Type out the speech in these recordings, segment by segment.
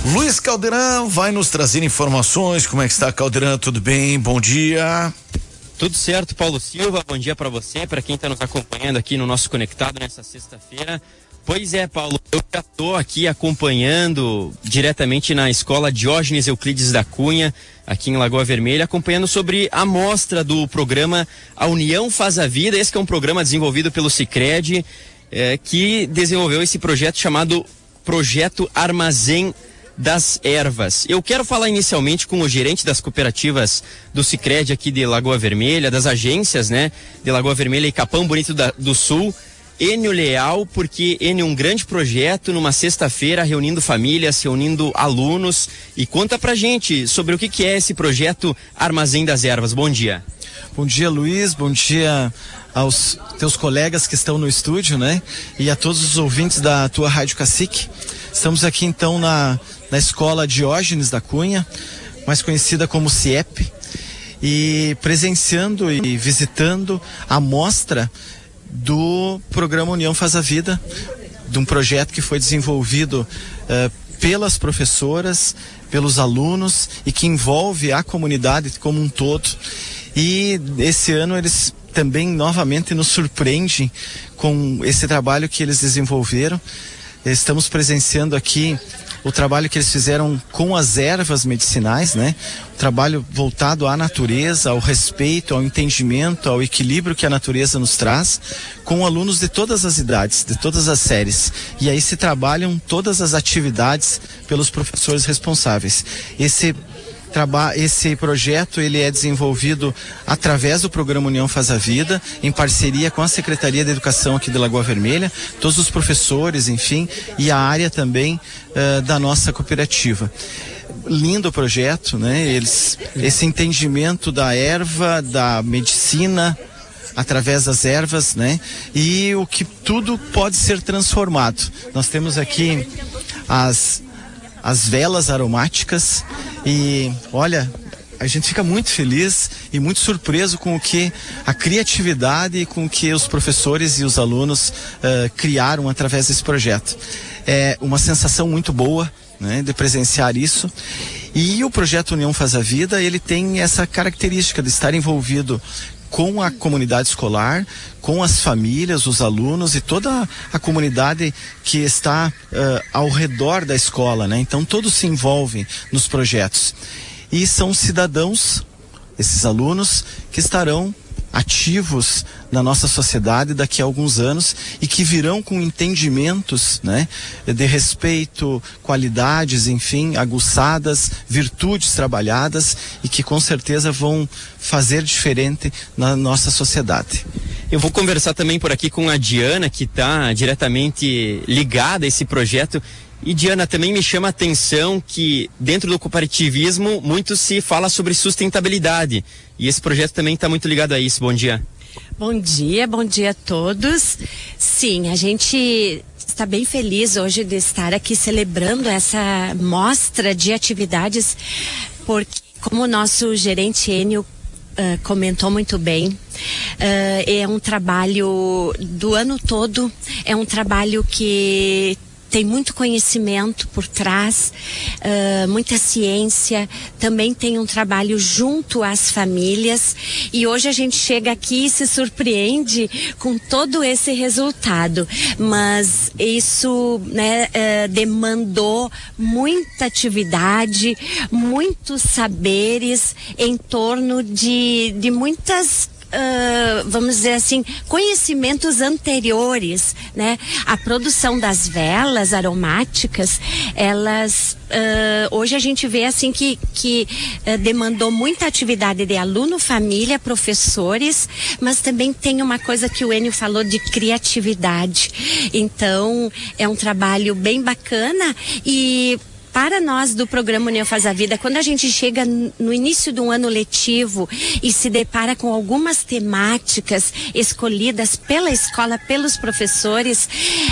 Luiz Caldeirão vai nos trazer informações. Como é que está, Caldeirão? Tudo bem? Bom dia. Tudo certo, Paulo Silva. Bom dia para você, para quem está nos acompanhando aqui no nosso Conectado nessa sexta-feira. Pois é, Paulo, eu já estou aqui acompanhando diretamente na escola Diógenes Euclides da Cunha, aqui em Lagoa Vermelha, acompanhando sobre a mostra do programa A União Faz a Vida. Esse que é um programa desenvolvido pelo Sicredi, que desenvolveu esse projeto chamado Projeto Armazém das Ervas. Eu quero falar inicialmente com o gerente das cooperativas do Sicredi aqui de Lagoa Vermelha, das agências, né, de Lagoa Vermelha e Capão Bonito do Sul, Enio Leal, porque Enio é um grande projeto numa sexta-feira, reunindo famílias, reunindo alunos. E conta pra gente sobre o que é esse projeto Armazém das Ervas. Bom dia. Bom dia, Luiz. Bom dia aos teus colegas que estão no estúdio, né? E a todos os ouvintes da tua Rádio Cacique. Estamos aqui então na escola Diógenes da Cunha, mais conhecida como CIEP, e presenciando e visitando a mostra do programa União Faz a Vida, de um projeto que foi desenvolvido pelas professoras, pelos alunos e que envolve a comunidade como um todo. E esse ano eles também novamente nos surpreendem com esse trabalho que eles desenvolveram. Estamos presenciando aqui o trabalho que eles fizeram com as ervas medicinais, né? Um trabalho voltado à natureza, ao respeito, ao entendimento, ao equilíbrio que a natureza nos traz, com alunos de todas as idades, de todas as séries. E aí se trabalham todas as atividades pelos professores responsáveis. Esse projeto ele é desenvolvido através do programa União Faz a Vida, em parceria com a Secretaria de Educação aqui de Lagoa Vermelha, todos os professores, enfim, e a área também da nossa cooperativa. Lindo projeto, né? Esse entendimento da erva, da medicina, através das ervas, né? E o que tudo pode ser transformado. Nós temos aqui as velas aromáticas e, olha, a gente fica muito feliz e muito surpreso com o que a criatividade e com o que os professores e os alunos criaram através desse projeto. É uma sensação muito boa, né, de presenciar isso. E o projeto União Faz a Vida, ele tem essa característica de estar envolvido com a comunidade escolar, com as famílias, os alunos e toda a comunidade que está ao redor da escola, né? Então todos se envolvem nos projetos. E são cidadãos, esses alunos, que estarão ativos na nossa sociedade daqui a alguns anos e que virão com entendimentos, né, de respeito, qualidades, enfim, aguçadas, virtudes trabalhadas e que com certeza vão fazer diferente na nossa sociedade. Eu vou conversar também por aqui com a Diana, que está diretamente ligada a esse projeto. E Diana, também me chama a atenção que dentro do cooperativismo muito se fala sobre sustentabilidade e esse projeto também está muito ligado a isso. Bom dia. Bom dia a todos. Sim, a gente está bem feliz hoje de estar aqui celebrando essa mostra de atividades, porque como o nosso gerente Enio comentou muito bem, é um trabalho do ano todo, é um trabalho que tem muito conhecimento por trás, muita ciência, também tem um trabalho junto às famílias e hoje a gente chega aqui e se surpreende com todo esse resultado, mas isso, né, demandou muita atividade, muitos saberes em torno de muitas vamos dizer assim, conhecimentos anteriores, né? A produção das velas aromáticas, elas hoje a gente vê assim que demandou muita atividade de aluno, família, professores, mas também tem uma coisa que o Enio falou de criatividade. Então é um trabalho bem bacana e para nós do programa União Faz a Vida, quando a gente chega no início de um ano letivo e se depara com algumas temáticas escolhidas pela escola, pelos professores,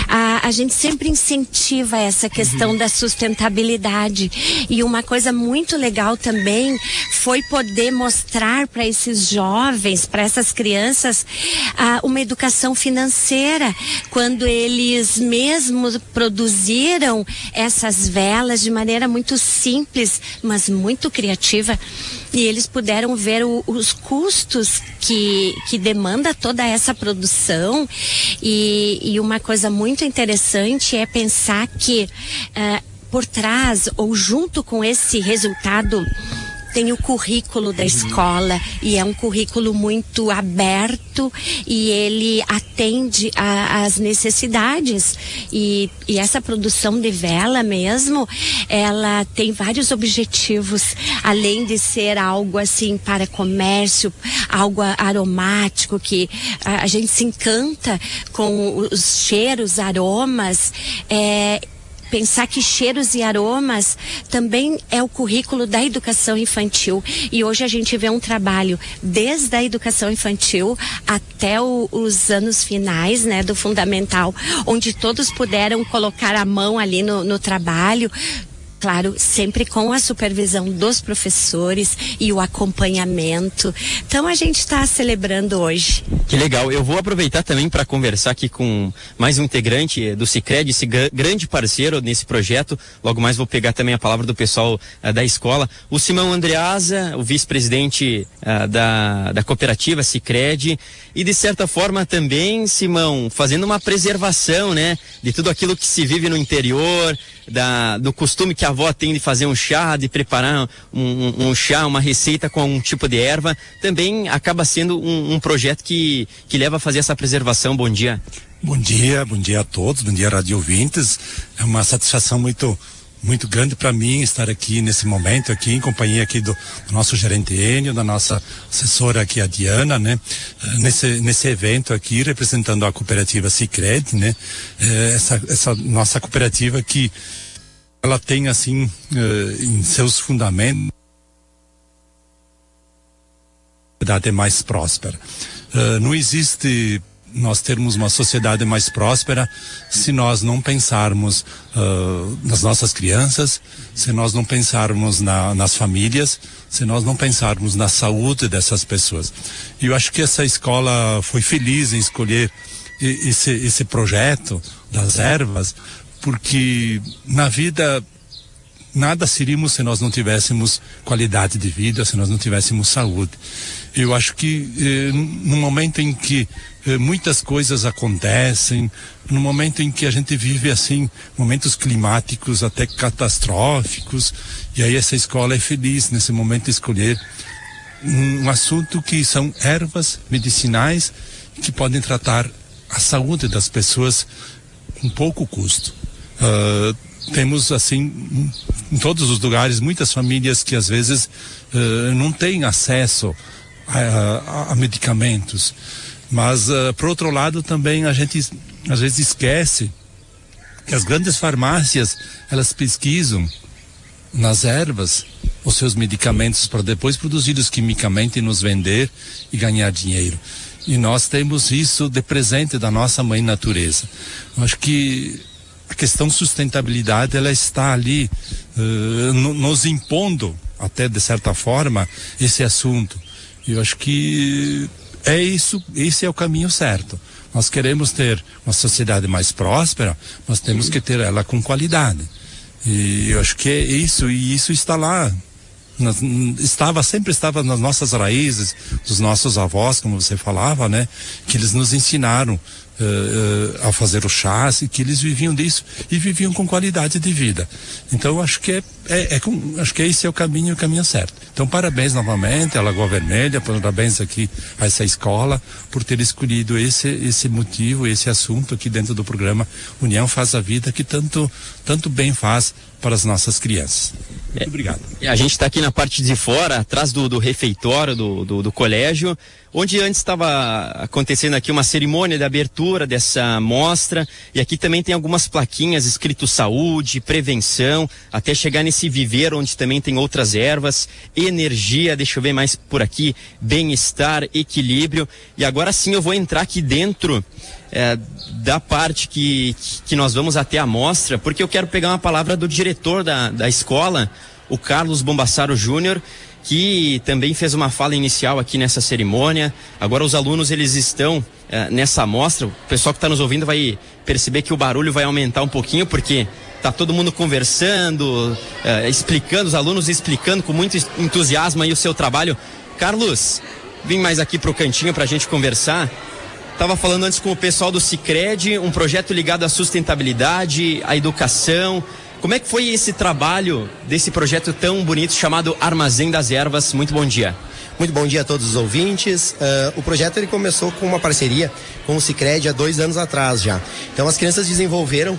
a gente sempre incentiva essa questão da sustentabilidade. E uma coisa muito legal também foi poder mostrar para esses jovens, para essas crianças, uma educação financeira, quando eles mesmos produziram essas velas de maneira muito simples, mas muito criativa, e eles puderam ver os custos que demanda toda essa produção. E uma coisa muito interessante é pensar que por trás ou junto com esse resultado tem o currículo da escola, e é um currículo muito aberto, e ele atende às necessidades, e essa produção de vela mesmo, ela tem vários objetivos, além de ser algo assim para comércio, algo aromático, que a gente se encanta com os cheiros, aromas, pensar que cheiros e aromas também é o currículo da educação infantil, e hoje a gente vê um trabalho desde a educação infantil até os anos finais, né, do fundamental, onde todos puderam colocar a mão ali no trabalho. Claro, sempre com a supervisão dos professores e o acompanhamento. Então a gente está celebrando hoje. Que legal. Eu vou aproveitar também para conversar aqui com mais um integrante do Sicredi, esse grande parceiro nesse projeto. Logo mais vou pegar também a palavra do pessoal da escola. O Simão Andreasa, o vice-presidente da cooperativa Sicredi. E de certa forma também, Simão, fazendo uma preservação, né, de tudo aquilo que se vive no interior, do costume que a avó tem de fazer um chá, de preparar um chá, uma receita com um tipo de erva, também acaba sendo um projeto que leva a fazer essa preservação. Bom dia. Bom dia a todos, bom dia, rádio ouvintes. É uma satisfação muito grande para mim estar aqui nesse momento, aqui em companhia aqui do nosso gerente Enio, da nossa assessora aqui, a Diana, né? Nesse evento aqui, representando a cooperativa Sicredi, né? Essa nossa cooperativa que ela tem, assim, em seus fundamentos, a sociedade mais próspera. Não existe nós termos uma sociedade mais próspera se nós não pensarmos nas nossas crianças, se nós não pensarmos nas famílias, se nós não pensarmos na saúde dessas pessoas. E eu acho que essa escola foi feliz em escolher esse projeto das ervas, porque na vida nada seríamos se nós não tivéssemos qualidade de vida, se nós não tivéssemos saúde. Eu acho que no momento em que muitas coisas acontecem, no momento em que a gente vive assim momentos climáticos até catastróficos, e aí essa escola é feliz nesse momento de escolher um assunto que são ervas medicinais que podem tratar a saúde das pessoas com pouco custo. Temos assim em todos os lugares muitas famílias que às vezes não têm acesso a medicamentos, mas por outro lado também a gente às vezes esquece que as grandes farmácias, elas pesquisam nas ervas os seus medicamentos para depois produzi-los quimicamente e nos vender e ganhar dinheiro. E nós temos isso de presente da nossa mãe natureza. Eu acho que a questão sustentabilidade, ela está ali nos impondo até de certa forma esse assunto. Eu acho que é isso, esse é o caminho certo. Nós queremos ter uma sociedade mais próspera, mas temos que ter ela com qualidade. E eu acho que é isso, e isso está lá. Sempre estava nas nossas raízes, dos nossos avós, como você falava, né? Que eles nos ensinaram a fazer o chás, e que eles viviam disso e viviam com qualidade de vida. Então acho que acho que esse é o caminho certo. Então parabéns novamente à Lagoa Vermelha, parabéns aqui a essa escola por ter escolhido esse motivo, esse assunto aqui dentro do programa União Faz a Vida, que tanto bem faz para as nossas crianças. Muito obrigado. A gente está aqui na parte de fora, atrás do refeitório do colégio, onde antes estava acontecendo aqui uma cerimônia de abertura dessa mostra, e aqui também tem algumas plaquinhas escrito saúde, prevenção, até chegar nesse viveiro onde também tem outras ervas, energia, deixa eu ver mais por aqui, bem-estar, equilíbrio. E agora sim eu vou entrar aqui dentro da parte que nós vamos até a mostra, porque eu quero pegar uma palavra do diretor da escola, o Carlos Bombassaro Júnior, que também fez uma fala inicial aqui nessa cerimônia. Agora os alunos, eles estão nessa amostra. O pessoal que está nos ouvindo vai perceber que o barulho vai aumentar um pouquinho, porque tá todo mundo conversando, explicando, os alunos explicando com muito entusiasmo aí o seu trabalho. Carlos, vim mais aqui pro cantinho pra gente conversar. Tava falando antes com o pessoal do Sicredi, um projeto ligado à sustentabilidade, à educação. Como é que foi esse trabalho desse projeto tão bonito chamado Armazém das Ervas? Muito bom dia. Muito bom dia a todos os ouvintes. O projeto ele começou com uma parceria com o Sicredi há 2 anos atrás já. Então as crianças desenvolveram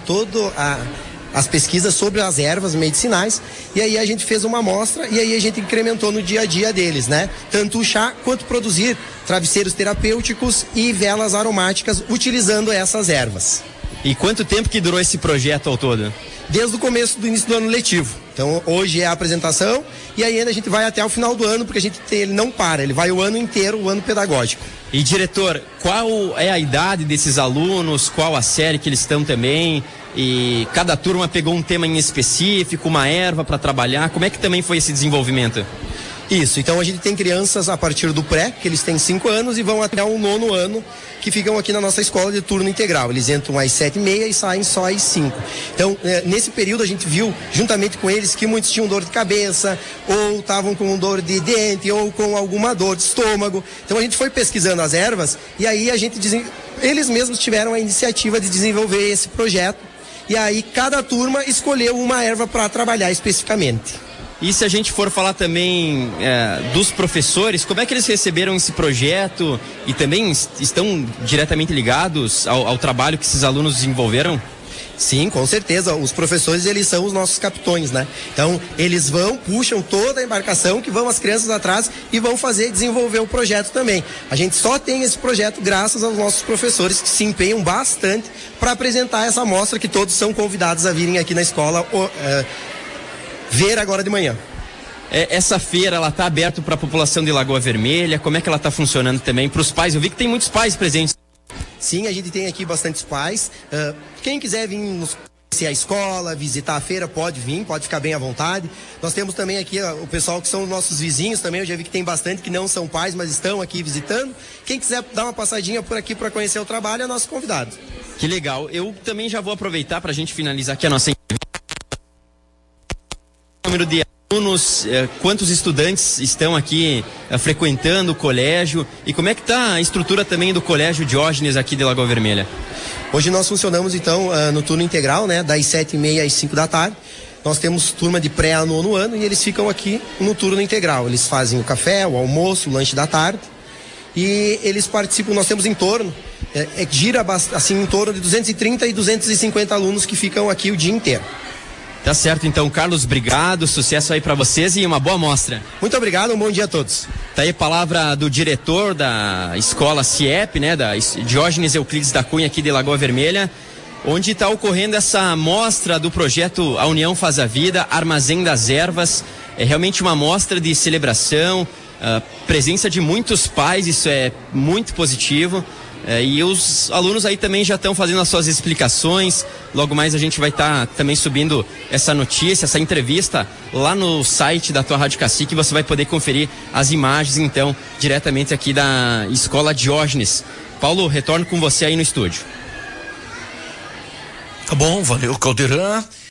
as pesquisas sobre as ervas medicinais, e aí a gente fez uma amostra e aí a gente incrementou no dia a dia deles, né? Tanto o chá quanto produzir travesseiros terapêuticos e velas aromáticas utilizando essas ervas. E quanto tempo que durou esse projeto ao todo? Desde o começo do início do ano letivo. Então hoje é a apresentação e aí ainda a gente vai até o final do ano, porque ele não para, ele vai o ano inteiro, o ano pedagógico. E diretor, qual é a idade desses alunos, qual a série que eles estão também? E cada turma pegou um tema em específico, uma erva para trabalhar, como é que também foi esse desenvolvimento? Isso, então a gente tem crianças a partir do pré, que eles têm 5 anos e vão até o 9º ano, que ficam aqui na nossa escola de turno integral. Eles entram às 7h30 e saem só às 5. Então, nesse período a gente viu, juntamente com eles, que muitos tinham dor de cabeça, ou estavam com dor de dente, ou com alguma dor de estômago. Então a gente foi pesquisando as ervas e aí eles mesmos tiveram a iniciativa de desenvolver esse projeto. E aí cada turma escolheu uma erva para trabalhar especificamente. E se a gente for falar também dos professores, como é que eles receberam esse projeto e também estão diretamente ligados ao trabalho que esses alunos desenvolveram? Sim, com certeza. Os professores, eles são os nossos capitões, né? Então, eles puxam toda a embarcação, que vão as crianças atrás e vão desenvolver o projeto também. A gente só tem esse projeto graças aos nossos professores, que se empenham bastante para apresentar essa amostra, que todos são convidados a virem aqui na escola ver agora de manhã. Essa feira, ela está aberta para a população de Lagoa Vermelha? Como é que ela está funcionando também para os pais? Eu vi que tem muitos pais presentes. Sim, a gente tem aqui bastantes pais. Quem quiser vir conhecer a escola, visitar a feira, pode vir, pode ficar bem à vontade. Nós temos também aqui o pessoal que são nossos vizinhos também. Eu já vi que tem bastante que não são pais, mas estão aqui visitando. Quem quiser dar uma passadinha por aqui para conhecer o trabalho é nosso convidado. Que legal. Eu também já vou aproveitar para a gente finalizar aqui a nossa entrevista. Número de alunos, quantos estudantes estão aqui frequentando o colégio e como é que está a estrutura também do Colégio Diógenes aqui de Lagoa Vermelha? Hoje nós funcionamos então no turno integral, né, das 7h30 às 5 da tarde. Nós temos turma de pré a 9º ano e eles ficam aqui no turno integral. Eles fazem o café, o almoço, o lanche da tarde e eles participam. Nós temos em torno, gira assim em torno de 230 e 250 alunos que ficam aqui o dia inteiro. Tá certo, então, Carlos, obrigado, sucesso aí para vocês e uma boa mostra. Muito obrigado, um bom dia a todos. Tá aí a palavra do diretor da escola CIEP, né, da Diógenes Euclides da Cunha aqui de Lagoa Vermelha, onde está ocorrendo essa mostra do projeto A União Faz a Vida, Armazém das Ervas. É realmente uma mostra de celebração, presença de muitos pais, isso é muito positivo. E os alunos aí também já estão fazendo as suas explicações. Logo mais a gente vai estar também subindo essa notícia, essa entrevista lá no site da tua Rádio Cacique. Você vai poder conferir as imagens então diretamente aqui da Escola Diógenes. Paulo, retorno com você aí no estúdio. Tá bom, valeu, Caldeirão.